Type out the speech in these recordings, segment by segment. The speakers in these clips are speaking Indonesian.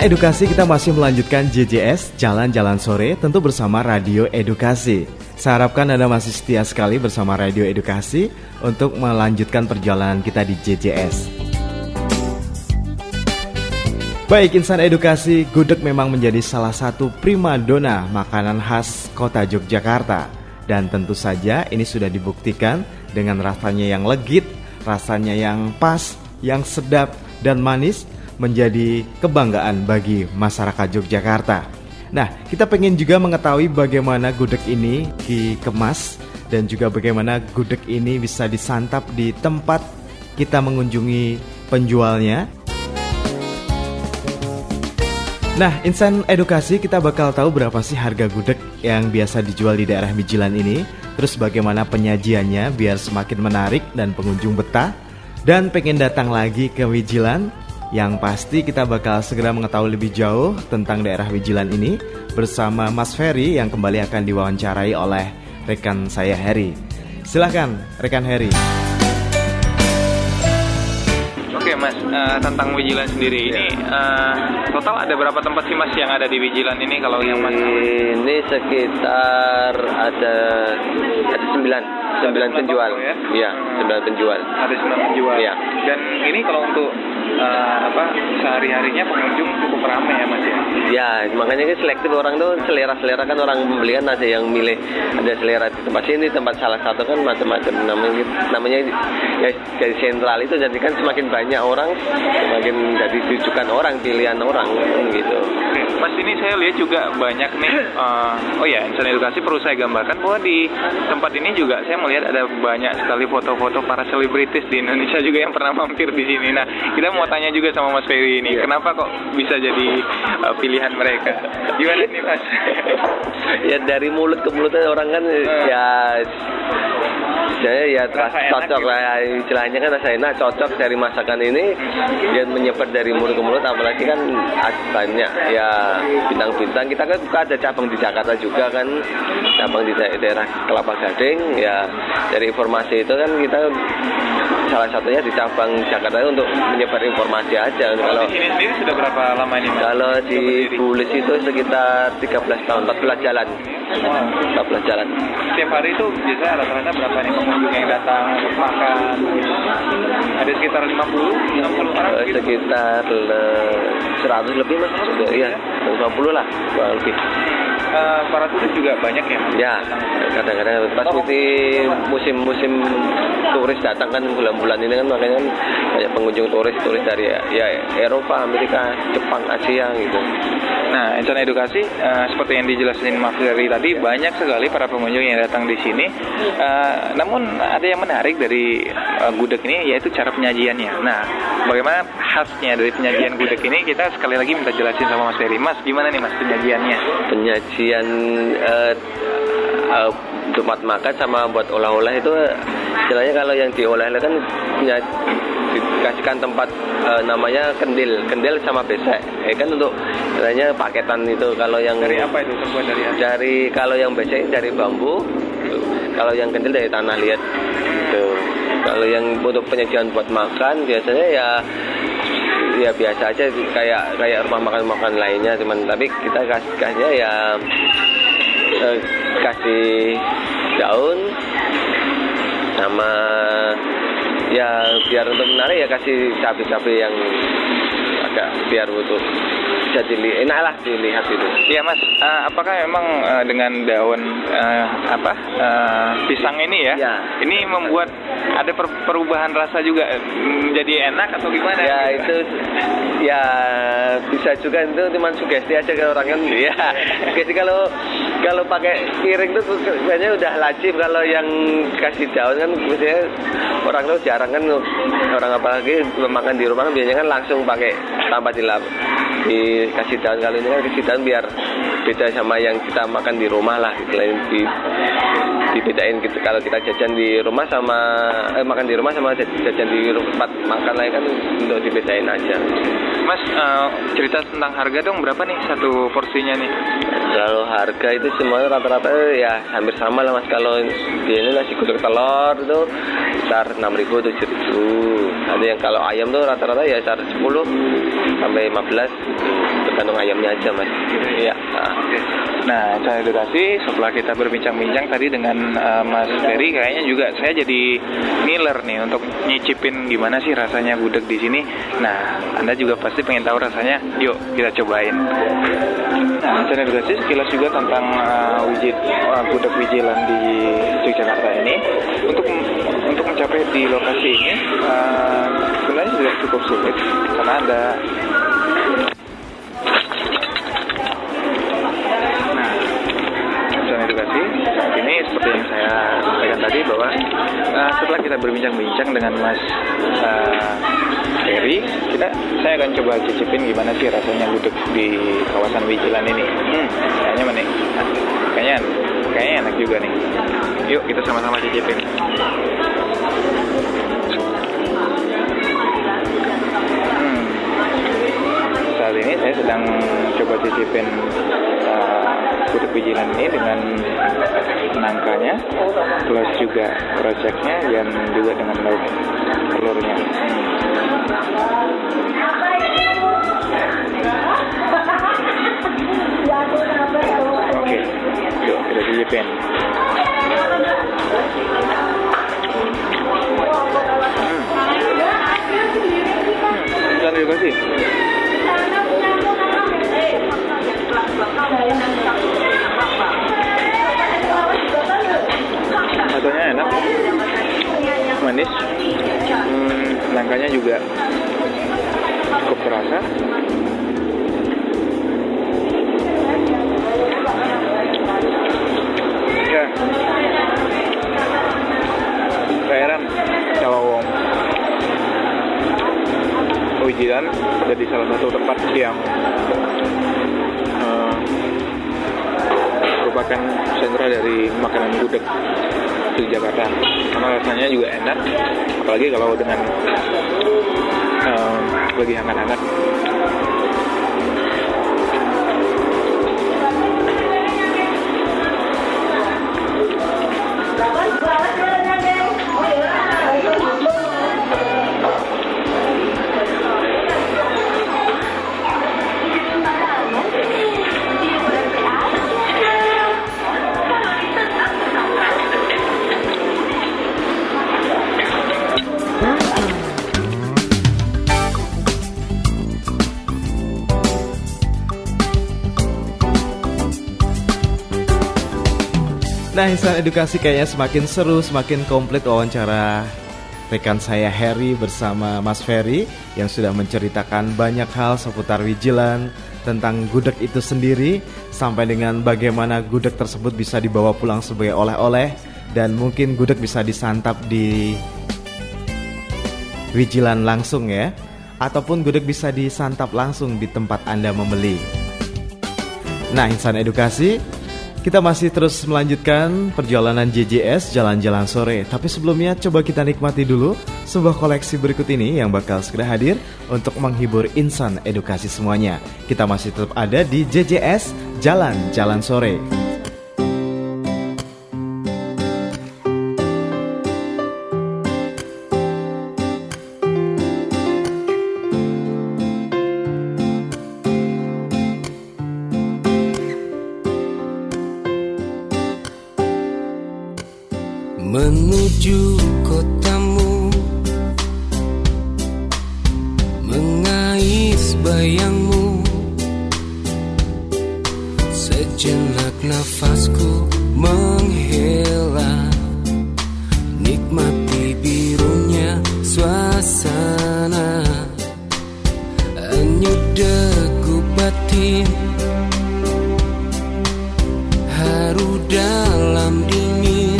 Edukasi, kita masih melanjutkan JJS, Jalan-Jalan Sore, tentu bersama Radio Edukasi. Saya harapkan Anda masih setia sekali bersama Radio Edukasi untuk melanjutkan perjalanan kita di JJS. Baik, insan edukasi, gudeg memang menjadi salah satu primadona makanan khas kota Yogyakarta. Dan tentu saja ini sudah dibuktikan dengan rasanya yang legit, rasanya yang pas, yang sedap dan manis, menjadi kebanggaan bagi masyarakat Yogyakarta. Nah, kita pengen juga mengetahui bagaimana gudeg ini dikemas dan juga bagaimana gudeg ini bisa disantap di tempat kita mengunjungi penjualnya. Nah, insan edukasi, kita bakal tahu berapa sih harga gudeg yang biasa dijual di daerah Mijilan ini, terus bagaimana penyajiannya biar semakin menarik dan pengunjung betah dan pengen datang lagi ke Mijilan. Yang pasti kita bakal segera mengetahui lebih jauh tentang daerah Mijilan ini bersama Mas Ferry yang kembali akan diwawancarai oleh rekan saya Heri. Silahkan rekan Heri. Oke Mas, tentang Mijilan sendiri ini total ada berapa tempat sih Mas yang ada di Mijilan ini kalau yang Mas? Ini sekitar ada 9 penjual. Ya? Iya, 9 penjual. Ada 9 penjual. Iya. Dan ini kalau untuk sehari-harinya pengunjung cukup ramai ya Mas ya? Ya, makanya kan selektif orang tuh selera kan orang pembeli kan ada yang milih, ada selera di tempat sini, tempat salah satu kan macam-macam namanya ya dari sentral itu, jadi kan semakin banyak orang semakin jadi rujukan orang, pilihan orang gitu. Oke, Mas, ini saya lihat juga banyak nih. Insan edukasi perlu saya gambarkan bahwa di tempat ini juga saya melihat ada banyak sekali foto-foto para selebritis di Indonesia juga yang pernah mampir di sini. Nah, kita mau tanya juga sama Mas Ferry ini, kenapa kok bisa jadi pilihan mereka? Gimana nih Mas? Ya dari mulut ke mulut orang kan saya cocok gitu. lah, istilahnya kan rasa enak, cocok dari masakan ini dia menyebar dari mulut ke mulut, apalagi kan banyak ya bintang-bintang. Kita kan ada cabang di Jakarta juga kan, cabang di daerah Kelapa Gading ya. Dari informasi itu kan kita salah satunya di cabang Jakarta untuk menyebar informasi aja. Kalau di sini sendiri sudah berapa lama ini Mas? Kalau di Bulis itu sekitar 13 tahun, 14 jalan. 14 jalan. Setiap hari itu biasanya rata-rata berapa nih pengunjung yang datang untuk makan? Ada sekitar 50 orang gitu? Sekitar 100 lebih Mas. Iya, 50 lah, lebih. Para turis juga banyak ya? Ya, kadang-kadang pas musim turis datang kan bulan-bulan ini kan, makanya kan banyak pengunjung turis dari ya Eropa, Amerika, Jepang, Asia gitu. Nah, insan edukasi seperti yang dijelasin Mas Ferry tadi, banyak sekali para pengunjung yang datang di sini. Namun ada yang menarik dari gudeg ini, yaitu cara penyajiannya. Nah, bagaimana khasnya dari penyajian gudeg ini? Kita sekali lagi minta jelasin sama Mas Ferry. Mas, gimana nih Mas penyajiannya? Penyajian tempat makan sama buat olah-olah itu istilahnya kalau yang diolah kan dikasihkan tempat namanya kendil sama besek. Kan untuk istilahnya paketan itu. Kalau yang dari apa itu terbuat dari apa? Kalau yang besek dari bambu, kalau yang kendil dari tanah liat gitu. Kalau yang untuk penyajian buat makan biasanya ya biasa aja kayak rumah makan lainnya, tapi kita kasihnya ya kasih daun sama ya biar untuk menarik ya kasih cabai-cabai yang agak biar untuk bisa enak lah dilihat itu. Iya Mas, apakah memang dengan daun pisang ini ya, ini membuat ada perubahan rasa juga menjadi enak atau gimana? Ya itu ya bisa juga, itu cuma sugesti aja ke orang kan ya. Sugesti kalau pakai piring itu biasanya udah lazim. Kalau yang kasih daun kan biasanya orang tuh jarang kan, orang apalagi makan di rumah kan biasanya kan langsung pakai tanpa dikasih daun. Kali ini kan kasih daun biar beda sama yang kita makan di rumah lah, dibedain gitu. Kalau kita jajan di rumah sama makan di rumah sama jajan di tempat makan lain kan untuk dibedain aja. Mas, cerita tentang harga dong, berapa nih satu porsinya nih? Kalau harga itu semuanya rata-rata ya hampir sama lah Mas. Kalau di ini nasi gudeg telur itu sekitar 6.000 7.000. Ada yang kalau ayam tuh rata-rata ya sekitar 10 sampai 15. tergantung ayamnya aja mas. Iya. Nah, Insan Edukasi, setelah kita berbincang-bincang tadi dengan Mas Ferry, kayaknya juga saya jadi ngiler nih untuk nyicipin gimana sih rasanya gudeg di sini. Nah, Anda juga pasti pengen tahu rasanya. Yuk, kita cobain. Nah, Insan Edukasi sekilas juga tentang gudeg Wijilan di Yogyakarta ini. Untuk mencapai di lokasi ini sebenarnya tidak cukup sulit karena ada edukasi. Saat ini seperti yang saya sampaikan tadi bahwa setelah kita berbincang-bincang dengan Mas Ferry, saya akan coba cicipin gimana sih rasanya gudeg di kawasan Wijilan ini. Kayaknya mana? Kayaknya enak juga nih. Yuk kita sama-sama cicipin. Saat ini saya sedang coba cicipin gudeg Wijilan ini dengan nangkanya, plus juga kreceknya dan juga dengan lauk telurnya. Oke, yuk kita cicipin. Terima kasih. Rasanya enak, manis, nangkanya juga cukup terasa. Ya, heran kalau Wijilan jadi salah satu tempat yang merupakan sentra dari makanan gudeg di Jakarta, karena rasanya juga enak, apalagi kalau dengan lagi hangat-hangat. Nah, Insan Edukasi kayaknya semakin seru, semakin komplit wawancara rekan saya Harry bersama Mas Ferry yang sudah menceritakan banyak hal seputar Wijilan, tentang gudeg itu sendiri, sampai dengan bagaimana gudeg tersebut bisa dibawa pulang sebagai oleh-oleh, dan mungkin gudeg bisa disantap di Wijilan langsung ya, ataupun gudeg bisa disantap langsung di tempat Anda membeli. Nah, Insan Edukasi, kita masih terus melanjutkan perjalanan JJS Jalan-Jalan Sore. Tapi sebelumnya coba kita nikmati dulu sebuah koleksi berikut ini yang bakal segera hadir untuk menghibur Insan Edukasi semuanya. Kita masih tetap ada di JJS Jalan-Jalan Sore. Menuju kotamu, mengais bayangmu, sejenak nafasku menghela, nikmati birunya suasana, hanyut degup batin, haru dalam dingin,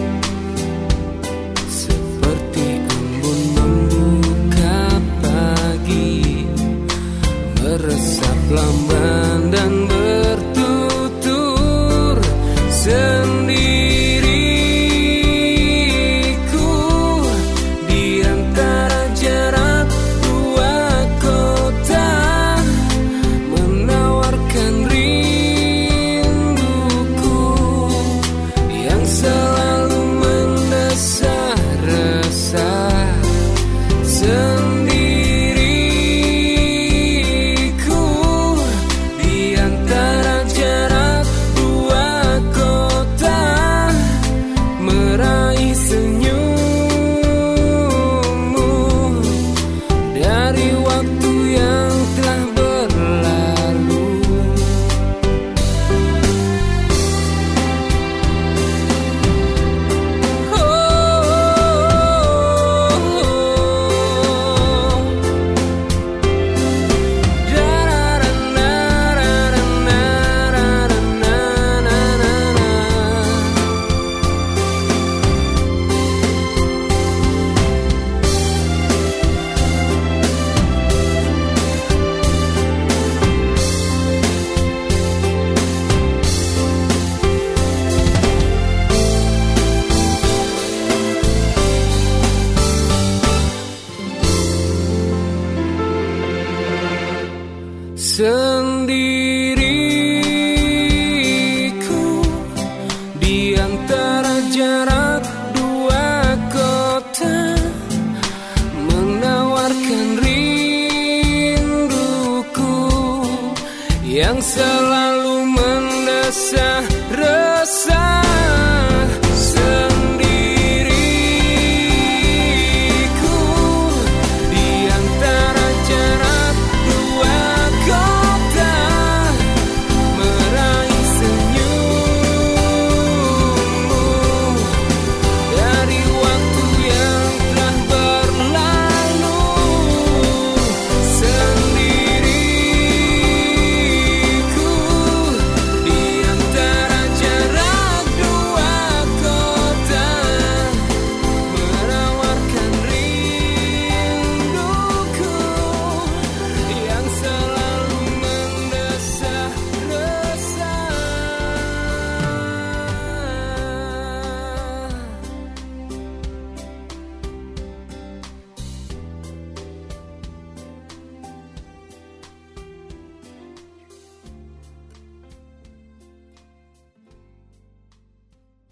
meresap lamban dan bertutur sendiriku di antara jarak dua kota, menawarkan rinduku yang selalu mendesah resah sendiri. diriku di antara jarak dua kota, menawarkan rinduku yang selalu mendesah.